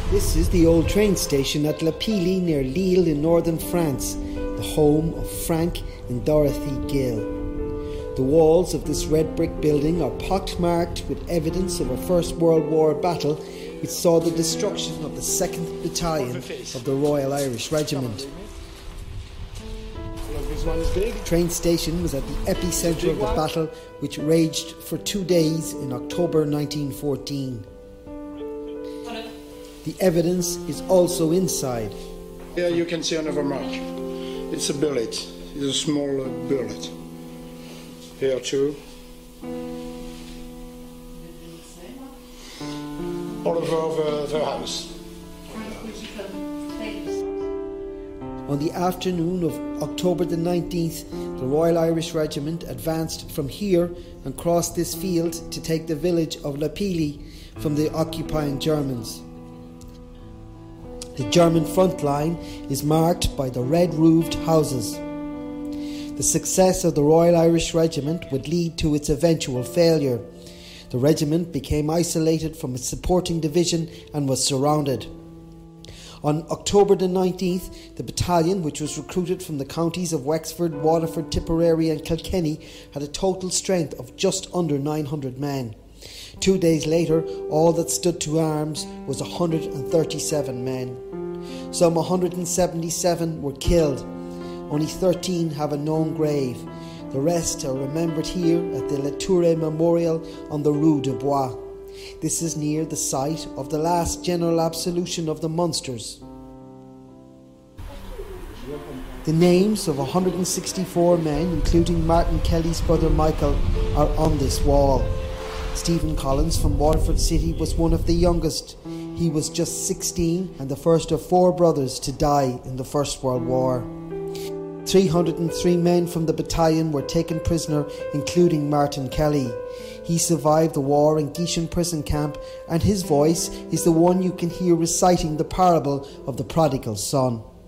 This is the old train station at La Pili near Lille in northern France, the home of Frank and Dorothy Gill. The walls of this red brick building are pockmarked with evidence of a First World War battle which saw the destruction of the 2nd Battalion of the Royal Irish Regiment. The train station was at the epicentre of the battle, which raged for 2 days in October 1914. The evidence is also inside. Here you can see another mark. It's a bullet. It's a small bullet. Here too. All over the house. On the afternoon of October the 19th, the Royal Irish Regiment advanced from here and crossed this field to take the village of La Pili from the occupying Germans. The German front line is marked by the red-roofed houses. The success of the Royal Irish Regiment would lead to its eventual failure. The regiment became isolated from its supporting division and was surrounded. On October the 19th, the battalion, which was recruited from the counties of Wexford, Waterford, Tipperary and Kilkenny, had a total strength of just under 900 men. 2 days later, all that stood to arms was 137 men. Some 177 were killed. Only 13 have a known grave. The rest are remembered here at the La Tour Memorial on the Rue de Bois. This is near the site of the last general absolution of the Munsters. The names of 164 men, including Martin Kelly's brother Michael, are on this wall. Stephen Collins from Waterford City was one of the youngest. He was just 16 and the first of 4 brothers to die in the First World War. 303 men from the battalion were taken prisoner, including Martin Kelly. He survived the war in Gieschen prison camp, and his voice is the one you can hear reciting the parable of the prodigal son.